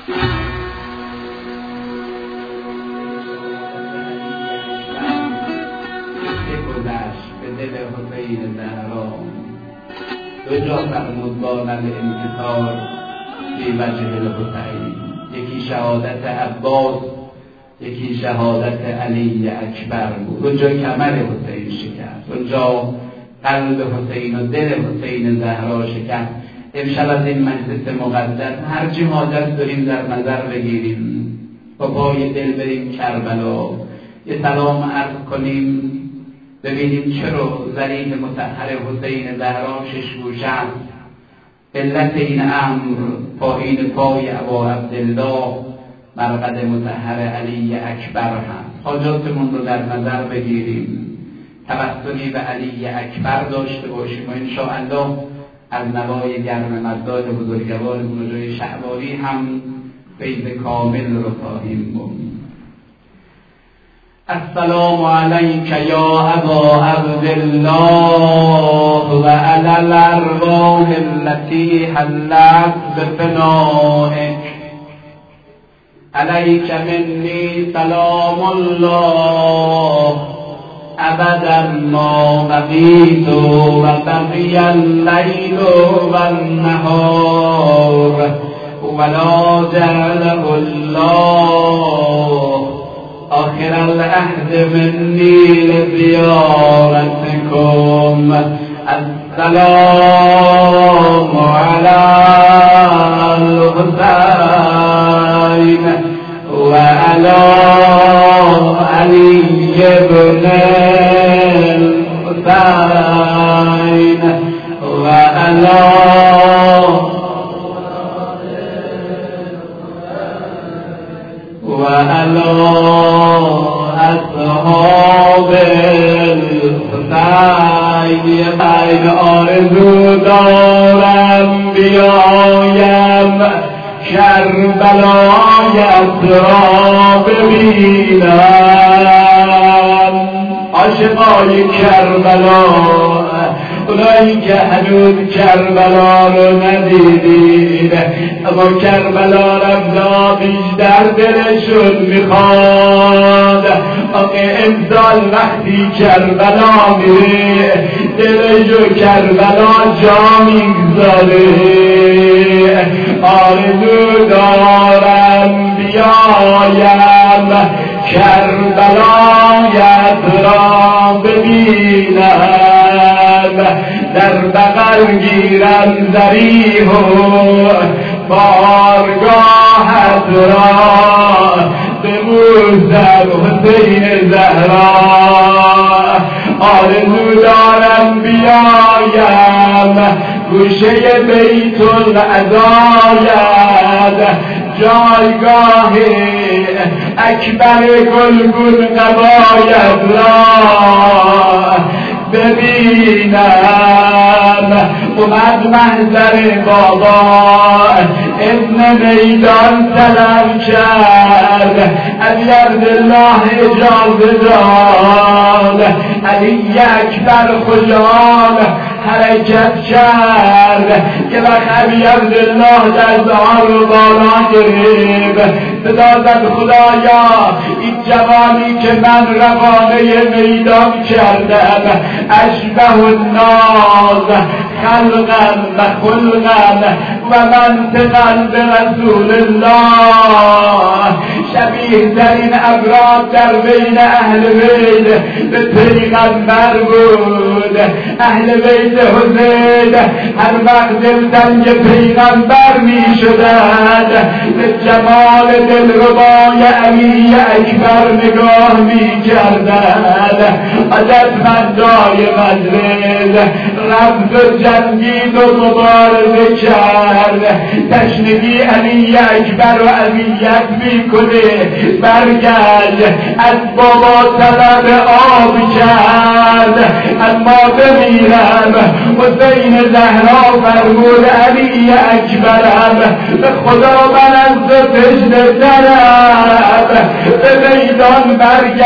به دل حسین زهرا دو جا فرمود با نل انتصار بی وجه الحسین، یکی شهادت عباس، یکی شهادت علی اکبر بود. اونجا کمر حسین شکست، اونجا قلب حسین و دل حسین زهرا شکست. امشب از این مجلس مقدس هر چی حاجت داریم در نظر بگیریم، با پای دل بریم کربلا، یه سلام عرض کنیم، ببینیم چرا ذریح مطهر حسین زهرا ششگوشه است. علت این امر پایین پای ابا عبدالله مرقد مطهر علی اکبر هست. حاجاتمون رو در نظر بگیریم، توسلی به علی اکبر داشته باشیم و انشاءالله از نوای گرم مزداد بزرگوارمون جای شعبانی هم فیض کامل رو خواهیم بود. السلام علیک یا ابا عبدالله و علی الارواح التي حلت بفنائک، علیک منی سلام الله ابدا ما بقیت و بقی اللیل و النهار ولا جعله الله آخر العهد منی لزیارتکم. السلام علی الحسین و علی علی بن الحسین و علی اصحاب الحسین. بین آرزو دارم بیایم کربلایت را ببینم. عاشقای کربلا، اونایی که هنوز کربلا رو ندیدید اما کربلا رفتا بیشتر دلشون میخواد. آقا امسال وقتی کربلا میره دلشو کربلا جا میگذاره. آرزو دارم بیایم کربلایت را ببینم، در بغل گیرم ذریح و بارگاهت را ببوسم حسین زهرا. آرزو دارم بیایم گوشه بیت العزایت، جایگاه اکبر گلگون قبایت را ببینم. اومد محضر بابا ابن میدان سلام کرد، علی عبدالله اجازه داد، علی اکبر خوشحال حرکت کرد. که وقت علی عبدالله دست‌ها رو بالا گرفت صدا زد خدایا این جوانی که من روانه میدان کردم اشبه الناس خلقا و خلقا و منطقا به رسول الله، شبیه ترین افراد در بین اهل بیت به پیغمبر بود. اهل بیت حسین هر وقت دلتنگ پیغمبر می شدند به جمال دلربای علی اکبر نگاه می کردند. عجبمندای مجلس رفت و جنگید و مبارزه کرد، تشنگی علی اکبر و اذیت میکنه، برگشت از بابا طلب آب کرد اما بمیرم. حسین زهرا فرمود علی اکبرم به خدا من از تو تشنه ترم، به میدان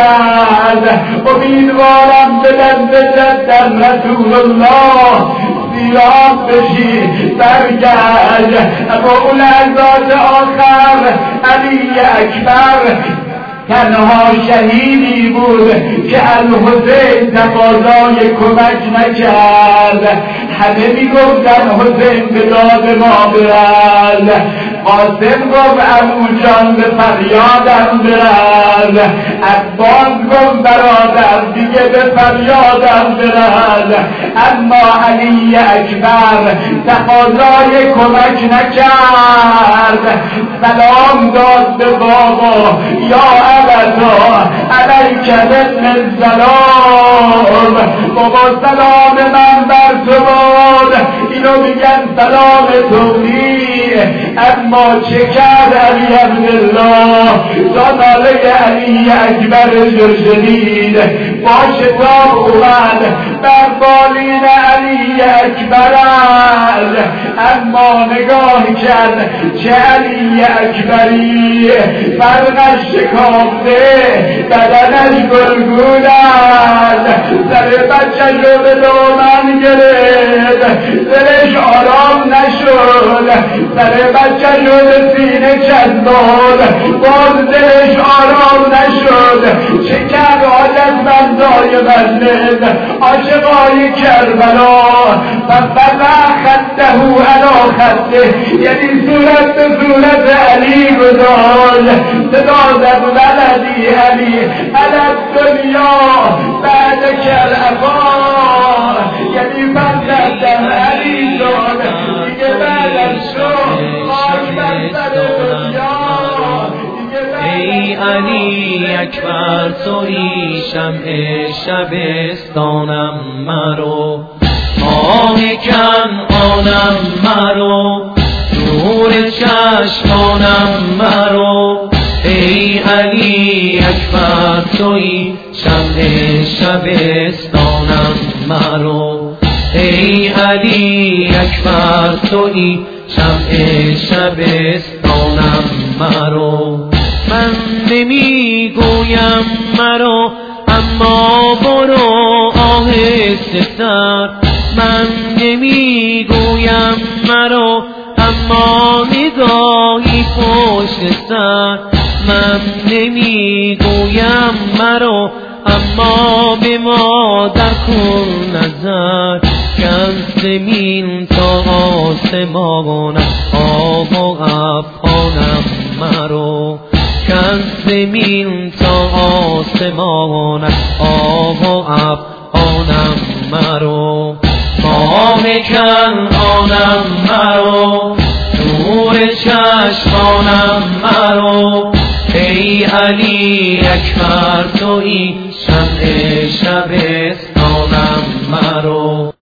برگرد، امیدوارم به دست جدم رسول الله سیراب بشی برگرد. اولاد آخر علی اکبر تنها شهیدی بود که الحسین تقاضای کمک نکرد. همه میگفتن حسین به داد ما برد، قاسم گفت عمو جان به فریادم برد، عباس گفت برادر دیگه به فریادم برد. اما علی اکبر تقاضای کمک نکرد، سلام داد به بابا، یا ابتا علیک ابن السلام، بابا سلام من بر تو باد. اینو میگن سلام توحید. اما چه کرد علی عبدالله تا ناله علی اکبر شدید با شتاب اومد بر بالین علی اکبر، اما نگاه کرد چه علی اکبری، فرقش شکافته، بدنش گلگون است، سر بچه رو به دامن گرفت، دلش آرام نشد، سر بچه رو به سینه چسباند، باز دلش آرام نشد. چه کرد حاجت بندای مجلس عاشقای کربلا، ففتح خده علی خده، یعنی صورت به صورت علی گذاشت، صدا زد ولدی علی علی دنیا بعد کرعفا، یعنی بندن علی جان دیگه بعدش شد خاک بر سر دنیا. ای علی اکبر تویی شمع شبستانم مرو، ماه کنعانم مرو، نور چشمانم مرو. ای علی اکبر تویی شمع شبستانم مرو، ای علی اکبر تویی شمع شبستانم مرو. من نمیگویم مرو اما برو آهسته تر، من نمیگویم مرو اما نگاهی پشت سر، من نمیگویم مرو اما به مادر کن نظر، که از زمین تا آسمان آب و ابرانم مرو، که از زمین تا آسمان آب و ابرانم مرو. ماه کنعانم مرو، نور چشمانم مرو، ای علی اکبر تویی شمع شبستانم مرو.